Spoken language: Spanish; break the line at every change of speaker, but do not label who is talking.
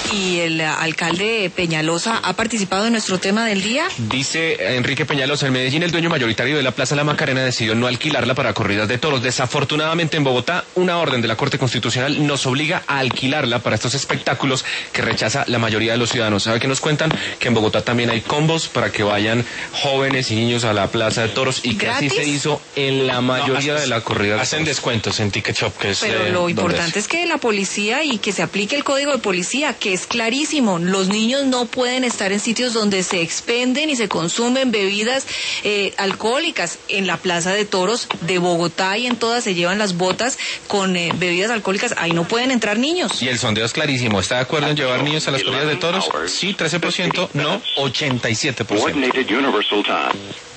Y el alcalde Peñalosa ha participado en nuestro tema del día.
Dice Enrique Peñalosa, en Medellín el dueño mayoritario de la Plaza La Macarena decidió no alquilarla para corridas de toros. Desafortunadamente en Bogotá, una orden de la Corte Constitucional nos obliga a alquilarla para estos espectáculos que rechaza la mayoría de los ciudadanos. ¿Sabe qué nos cuentan? Que en Bogotá también hay combos para que vayan jóvenes y niños a la Plaza de Toros y que
¿gratis?
así se hizo en la mayoría de la corrida.
Hacen descuentos en Ticket Shop, que es...
Pero lo importante es que la policía y que se aplique el código de policía, que es clarísimo. Los niños no pueden estar en sitios donde se expenden y se consumen bebidas alcohólicas. En la Plaza de Toros de Bogotá y en todas se llevan las botas con bebidas alcohólicas. Ahí no pueden entrar niños.
Y el sondeo es clarísimo. ¿Está de acuerdo en llevar niños a las corridas de toros? Sí, 13%, no, 87%.